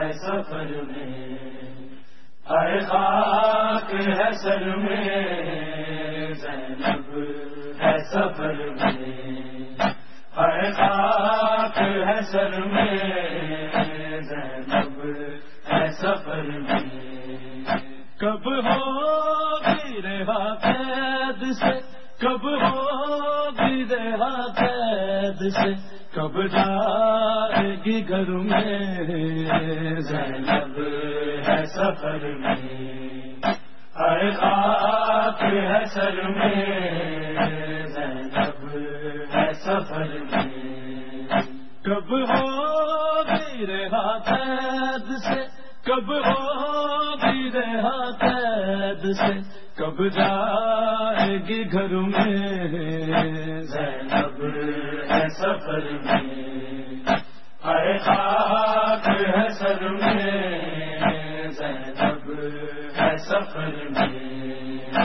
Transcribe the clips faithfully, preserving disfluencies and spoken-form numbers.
سفر میں، ہر خاک ہے سر میں زینب ہے سفر میں، ہر خاک ہے سر میں زینب ہے سفر میں. کب ہوگی رہا قید سے، کب ہوگی رہا قید سے، کب جائے گی گھر میں زینب ہے سفر میں، ہر خاک ہے سر میں زینب ہے سفر میں. کب ہوگی رہا قید سے، کب ہوگی رہا قید سے، کب جائے گی گھر میں زینب ہے سفر میں، ہر خاک ہے سر میں زینب ہے سفر میں.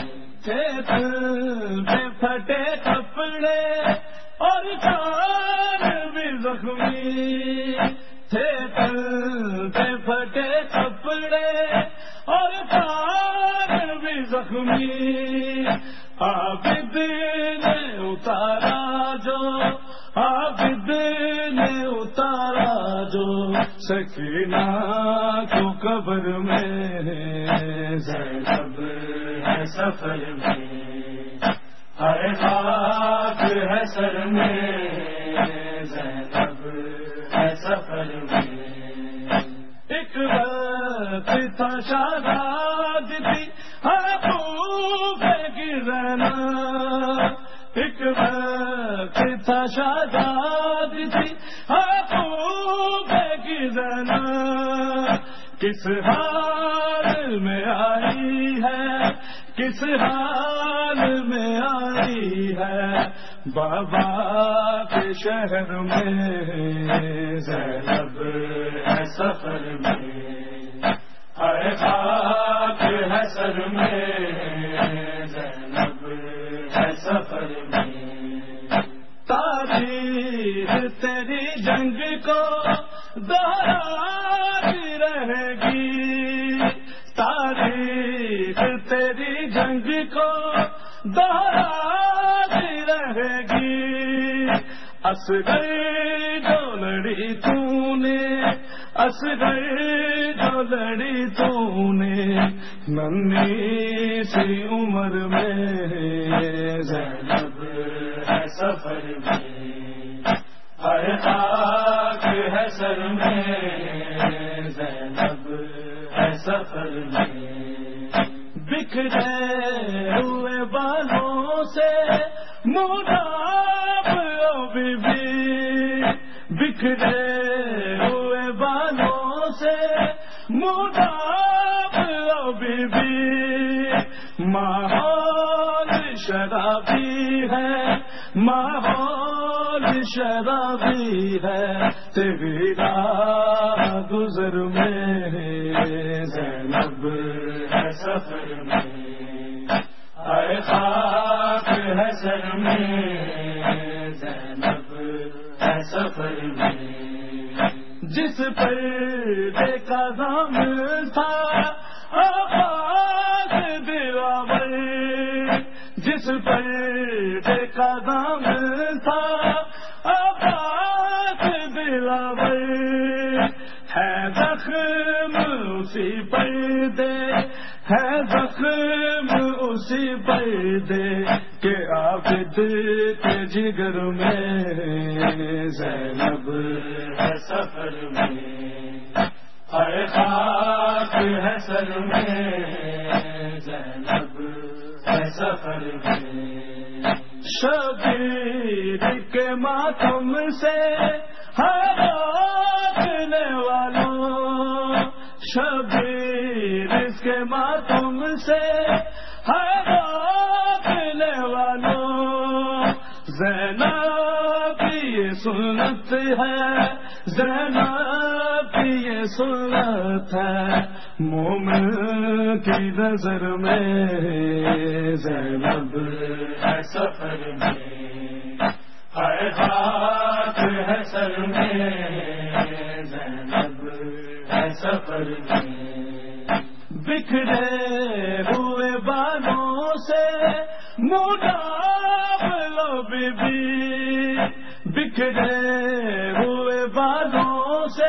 پہ پھٹے کپڑے اور چار بھی زخمی تھے، پہ پھٹے کپڑے اور چار بھی زخمی. عابد نے اتارا جو، عابد نے اتارا جو سکینہ کو قبر میں زینب ہے سفر میں، ہر خاک ہے سر میں زینب ہے سفر میں. ایک وقت تھا شاداب تھی خوب کی زنا، ایک وقت تھا شاداب تھی خوب کی زنا. کس حال میں آئی ہے، کس حال میں آئی ہے بابا کے شہر میں زینب ہے سفر میں، ہر خاک ہے سر میں زینب ہے سفر میں. تاریخ تیری جنگ کو دہراتی رہے گی، تاریخ تیری جنگ کو دہراتی رہے گی. اصغر جو لڑی تو نے، اصغر جو لڑی تو نے ننھی سی عمر میں زینب ہے سفر میں، ہر خاک ہے سر میں زینب ہے سفر میں. بکھرے ہوئے بالوں سے مداب او بی بی، بکھرے ہوئے بالوں سے مداب او بی بی. ماحول شرابی ہے، ماحول شرابی ہے تیری راہ گزر میں زینب ہے سفر میں، ہر خاک ہے سر میں زینب ہے سفر میں. جس پر دیکھا دام تھا آواز دلاور، جس پر دیکھا دام تھا آواز دلاور. ہے زخم اسی پر دے، ہے زخم اسی پر دے کہ عابد کے جگر میں زینب ہے سفر میں، ہر خاک ہے سر میں زینب ہے سفر میں. شبیر کے ماتم سے ہرانے والوں، شبیر کے ماتم سے ہرانے والوں. زینب یہ سنت ہے، زینب یہ سنت ہے مومن کی نظر میں زینب ہے سفر میں، ہر خاک ہے سر میں زینب ہے سفر میں. بکھرے ہوئے بالوں سے مڈاب لو بی بی، بکھرے ہوئے بالوں سے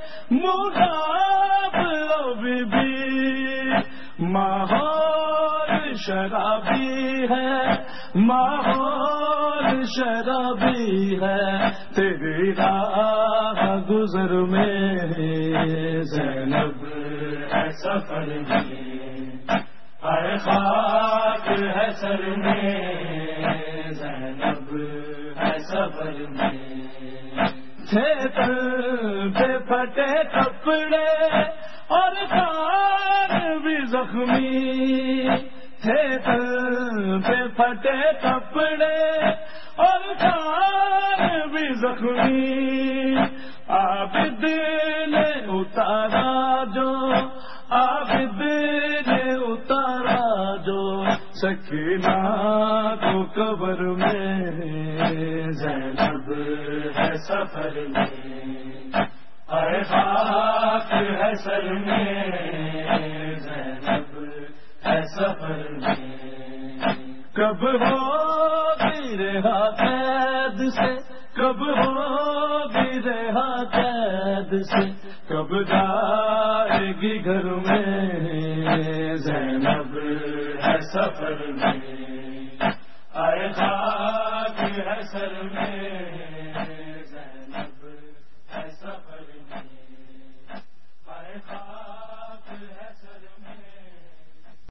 مڈاب لو بی بی. ماحول شرابی ہے، ماحول شرابی ہے، تیری راہ گزر میں زینب ہے سفر میں، ہر خاک ہے سر میں. زینب ہے سفر میں. تھے تل پہ پھٹے کپڑے اور کان بھی زخمی، تھے تل پہ پھٹے کپڑے اور کان بھی زخمی. عابد نے اتارا جو، عابد نے اتارا جو سکینہ کو قبر میں. زینب ہے سفر میں، ہر خاک ہے سر میں. زینب ہے سفر میں. کب ہوگی رہا قید سے، کب ہوگی رہا قید سے، کب جائے گی گھر میں. زینب ہے سفر میں، ہر خاک ہے سر میں.